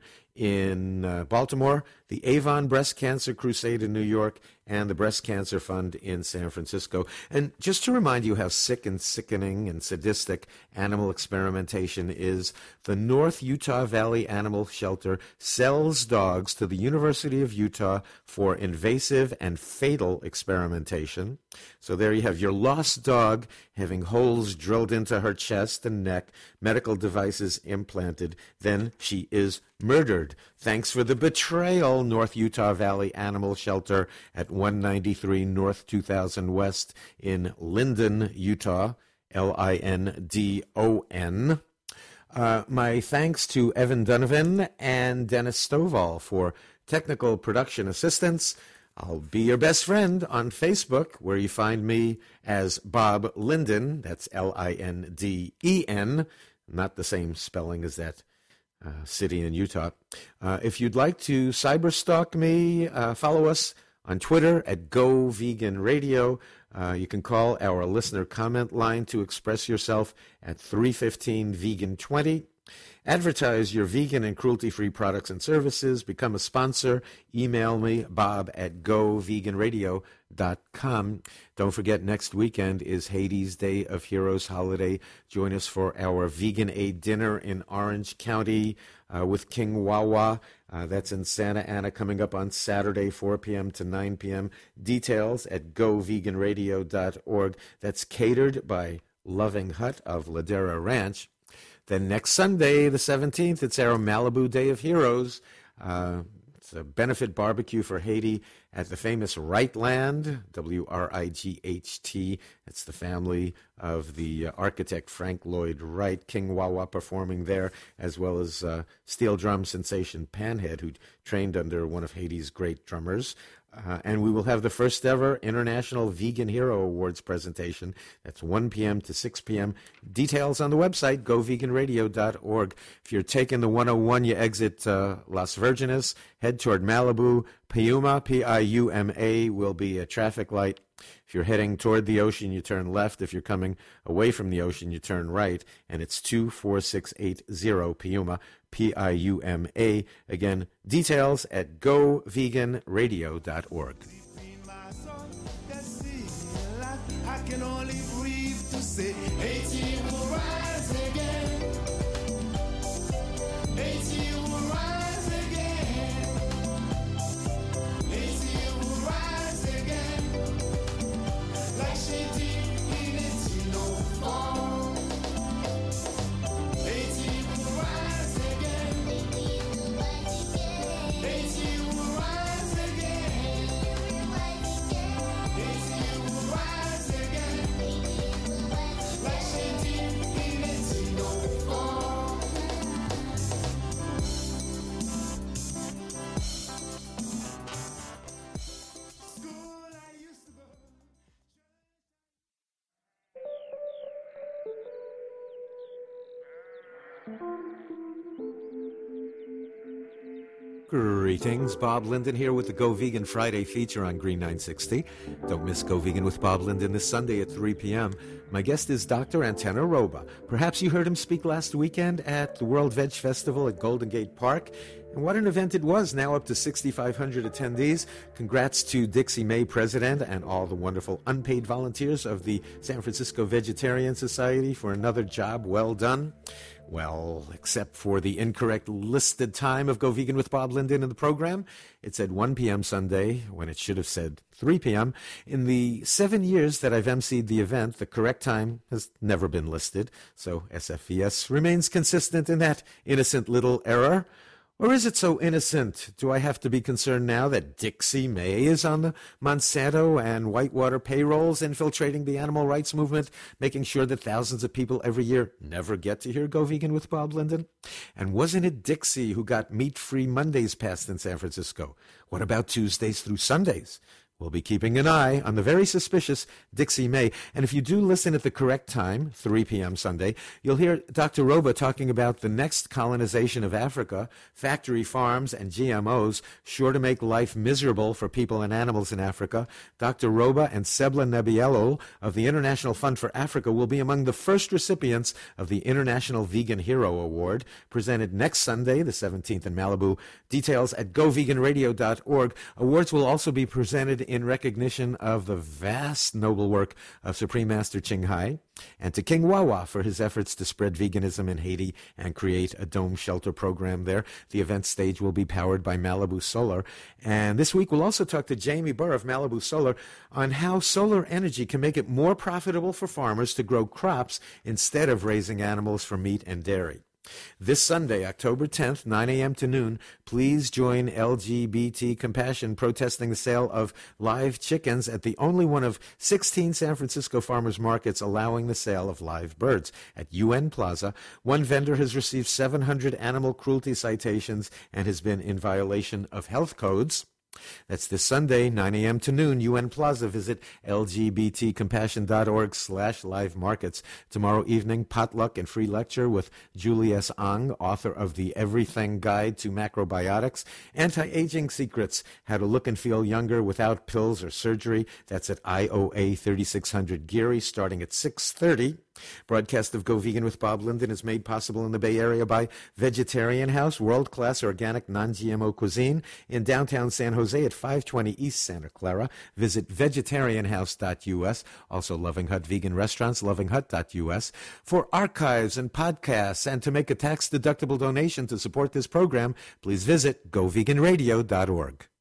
in uh, Baltimore, the Avon Breast Cancer Crusade in New York, and the Breast Cancer Fund in San Francisco. And just to remind you how sick and sickening and sadistic animal experimentation is, the North Utah Valley Animal Shelter sells dogs to the University of Utah for invasive and fatal experimentation. So there you have your lost dog having holes drilled into her chest and neck, medical devices implanted, then she is murdered. Thanks for the betrayal, North Utah Valley Animal Shelter at one ninety-three North two thousand West in Linden, Utah, L I N D O N. Uh, my thanks to Evan Donovan and Dennis Stovall for technical production assistance. I'll be your best friend on Facebook, where you find me as Bob Linden. That's L I N D E N, not the same spelling as that uh, city in Utah. Uh, if you'd like to cyberstalk me, uh, follow us on Twitter at Go Vegan Radio. Uh, you can call our listener comment line to express yourself at three fifteen vegan twenty. Advertise your vegan and cruelty-free products and services. Become a sponsor. Email me, bob at go vegan radio dot com. Don't forget, next weekend is Haiti's Day of Heroes holiday. Join us for our Vegan Aid dinner in Orange County uh, with King Wawa. Uh, that's in Santa Ana, coming up on Saturday, four p.m. to nine p.m. Details at go vegan radio dot org. That's catered by Loving Hut of Ladera Ranch. Then next Sunday, the seventeenth, it's our Malibu Day of Heroes. Uh, it's a benefit barbecue for Haiti at the famous Wright Land, W R I G H T. It's the family of the uh, architect Frank Lloyd Wright. King Wawa performing there, as well as uh, steel drum sensation Panhead, who trained under one of Haiti's great drummers. Uh, and we will have the first ever International Vegan Hero Awards presentation. That's one p.m. to six p.m. Details on the website, go vegan radio dot org. If you're taking the one oh one, you exit uh, Las Virgenes, head toward Malibu. Piuma, P I U M A, will be a traffic light. If you're heading toward the ocean, you turn left. If you're coming away from the ocean, you turn right. And it's two four six eight zero Piuma, P I U M A. Again, details at go vegan radio dot org. I can only breathe to say Haiti will rise again. Haiti will rise again. Haiti will rise again. Like she did in eighteen oh four. Haiti will rise again. Haiti will rise again. Haiti will rise again. Like she did in eighteen oh four. School I used to go. Greetings, Bob Linden here with the Go Vegan Friday feature on Green nine sixty. Don't miss Go Vegan with Bob Linden this Sunday at three p.m. My guest is Doctor Antenna Roba. Perhaps you heard him speak last weekend at the World Veg Festival at Golden Gate Park. And what an event it was, now up to sixty-five hundred attendees. Congrats to Dixie May, president, and all the wonderful unpaid volunteers of the San Francisco Vegetarian Society for another job well done. Well, except for the incorrect listed time of Go Vegan with Bob Linden in the program. It said one p.m. Sunday when it should have said three p.m. In the seven years that I've emceed the event, the correct time has never been listed. So S F V S remains consistent in that innocent little error. Or is it so innocent? Do I have to be concerned now that Dixie May is on the Monsanto and Whitewater payrolls, infiltrating the animal rights movement, making sure that thousands of people every year never get to hear Go Vegan with Bob Linden? And wasn't it Dixie who got meat-free Mondays passed in San Francisco? What about Tuesdays through Sundays? We'll be keeping an eye on the very suspicious Dixie May. And if you do listen at the correct time, three p.m. Sunday, you'll hear Doctor Roba talking about the next colonization of Africa, factory farms and G M Os, sure to make life miserable for people and animals in Africa. Doctor Roba and Sebla Nebielo of the International Fund for Africa will be among the first recipients of the International Vegan Hero Award, presented next Sunday, the seventeenth in Malibu. Details at go vegan radio dot org. Awards will also be presented in recognition of the vast noble work of Supreme Master Ching Hai, and to King Wawa for his efforts to spread veganism in Haiti and create a dome shelter program there. The event stage will be powered by Malibu Solar. And this week we'll also talk to Jamie Burr of Malibu Solar on how solar energy can make it more profitable for farmers to grow crops instead of raising animals for meat and dairy. This Sunday, October tenth, nine a.m. to noon, please join L G B T Compassion protesting the sale of live chickens at the only one of sixteen San Francisco farmers markets allowing the sale of live birds. At U N Plaza, one vendor has received seven hundred animal cruelty citations and has been in violation of health codes. That's this Sunday, nine a.m. to noon, U N Plaza. Visit L G B T compassion dot org slash live markets. Tomorrow evening, potluck and free lecture with Julie S. Ang, author of The Everything Guide to Macrobiotics, Anti-Aging Secrets, How to Look and Feel Younger Without Pills or Surgery. That's at I O A thirty-six hundred Geary, starting at six thirty. Broadcast of Go Vegan with Bob Linden is made possible in the Bay Area by Vegetarian House, world-class organic non-G M O cuisine in downtown San Jose at five twenty East Santa Clara. Visit vegetarian house dot U S. Also Loving Hut Vegan Restaurants, loving hut dot U S. For archives and podcasts and to make a tax-deductible donation to support this program, please visit go vegan radio dot org.